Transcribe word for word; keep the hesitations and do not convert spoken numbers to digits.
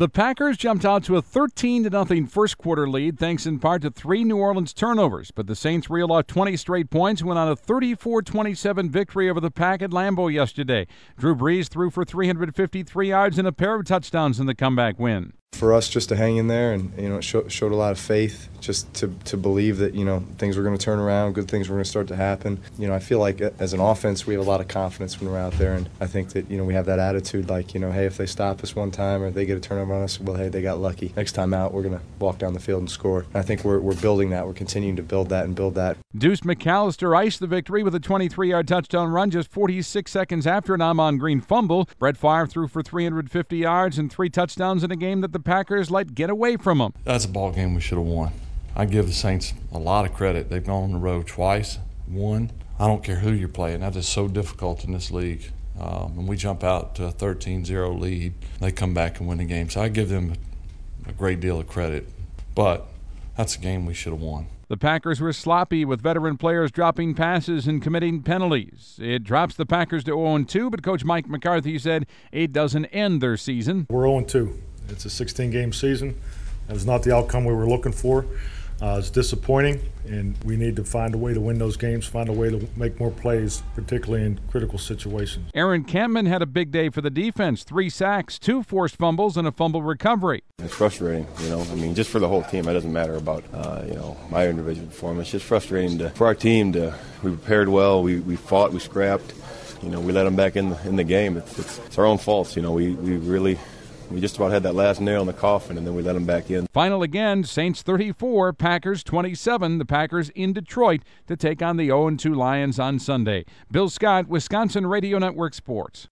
The Packers jumped out to a thirteen to nothing first quarter lead thanks in part to three New Orleans turnovers, but the Saints reeled off twenty straight points and went on a thirty-four twenty-seven victory over the Pack at Lambeau yesterday. Drew Brees threw for three hundred fifty-three yards and a pair of touchdowns in the comeback win. For us just to hang in there, and you know, it show, showed a lot of faith, just to, to believe that you know things were going to turn around, good things were going to start to happen. You know, I feel like as an offense we have a lot of confidence when we're out there, and I think that you know we have that attitude, like you know, hey, if they stop us one time or they get a turnover on us, well, hey, they got lucky. Next time out, we're going to walk down the field and score. And I think we're we're building that. We're continuing to build that and build that. Deuce McAllister iced the victory with a twenty-three-yard touchdown run just forty-six seconds after an Amon Green fumble. Brett Favre threw for three hundred fifty yards and three touchdowns in a game that the Packers let get away from them. That's a ball game we should have won. I give the Saints a lot of credit. They've gone on the road twice, won. I don't care who you're playing. That is so difficult in this league. Um, and we jump out to a thirteen zero lead. They come back and win the game. So I give them a great deal of credit. But that's a game we should have won. The Packers were sloppy with veteran players dropping passes and committing penalties. It drops the Packers to oh and two, but Coach Mike McCarthy said it doesn't end their season. We're oh and two. It's a sixteen-game season. That is not the outcome we were looking for. Uh, it's disappointing, and we need to find a way to win those games, find a way to make more plays, particularly in critical situations. Aaron Campman had a big day for the defense. Three sacks, two forced fumbles, and a fumble recovery. It's frustrating, you know. I mean, just for the whole team. It doesn't matter about, uh, you know, my individual performance. It's just frustrating to, for our team to. We prepared well. We, we fought. We scrapped. You know, we let them back in the, in the game. It's, it's, it's our own faults. You know, we, we really. We just about had that last nail in the coffin, and then we let them back in. Final again, Saints thirty-four, Packers twenty-seven. The Packers in Detroit to take on the oh and two Lions on Sunday. Bill Scott, Wisconsin Radio Network Sports.